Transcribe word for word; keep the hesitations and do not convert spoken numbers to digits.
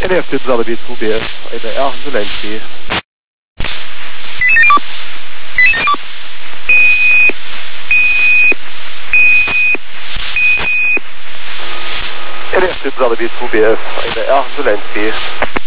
N F Zellerby two B F, eine R Zelensky. N F Zellerby two B F, eine R Zelensky.